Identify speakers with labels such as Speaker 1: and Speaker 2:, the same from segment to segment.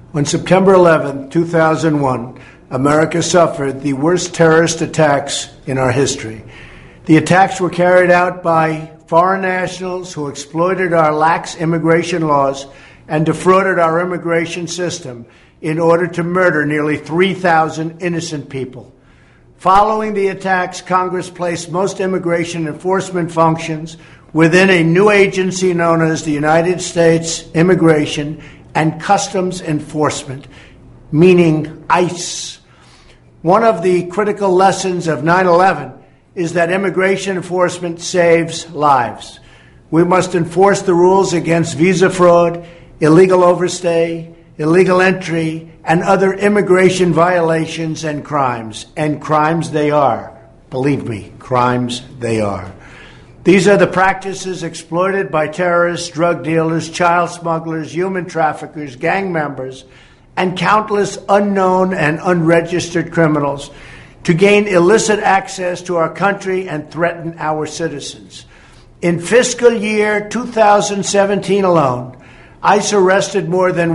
Speaker 1: On September 11, 2001, America suffered the worst terrorist attacks in our history. The attacks were carried out by foreign nationals who exploited our lax immigration laws and defrauded our immigration system in order to murder nearly 3,000 innocent people. Following the attacks, Congress placed most immigration enforcement functions within a new agency known as the United States Immigration and Customs Enforcement, meaning ICE. One of the critical lessons of 9/11 is that immigration enforcement saves lives. We must enforce the rules against visa fraud, illegal overstay, illegal entry, and other immigration violations and crimes. And crimes they are. Believe me, crimes they are. These are the practices exploited by terrorists, drug dealers, child smugglers, human traffickers, gang members, and countless unknown and unregistered criminals to gain illicit access to our country and threaten our citizens. In fiscal year 2017 alone, ICE arrested more than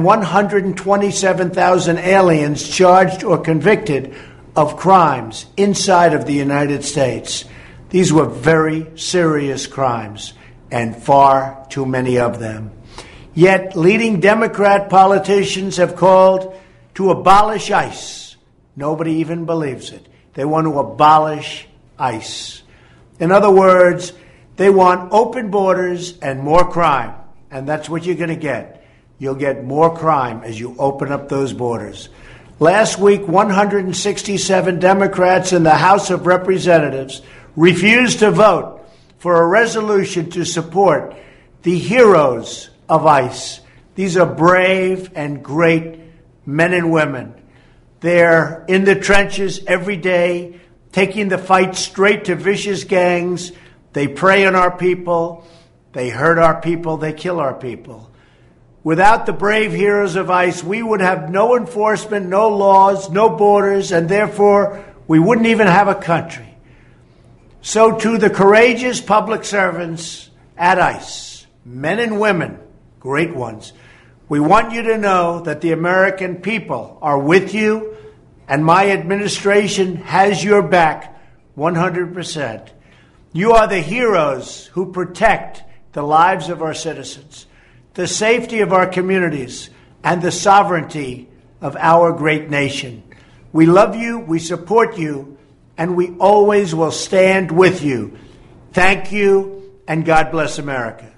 Speaker 1: 127,000 aliens charged or convicted of crimes inside of the United States. These were very serious crimes, and far too many of them. Yet leading Democrat politicians have called to abolish ICE. Nobody even believes it. They want to abolish ICE. In other words, they want open borders and more crime. And that's what you're going to get. You'll get more crime as you open up those borders. Last week, 167 Democrats in the House of Representatives refused to vote for a resolution to support the heroes of ICE. These are brave and great men and women. They're in the trenches every day, taking the fight straight to vicious gangs. They prey on our people. They hurt our people. They kill our people. Without the brave heroes of ICE, we would have no enforcement, no laws, no borders, and therefore we wouldn't even have a country. So to the courageous public servants at ICE, men and women, great ones, we want you to know that the American people are with you, and my administration has your back 100%. You are the heroes who protect the lives of our citizens, the safety of our communities, and the sovereignty of our great nation. We love you, we support you, and we always will stand with you. Thank you, and God bless America.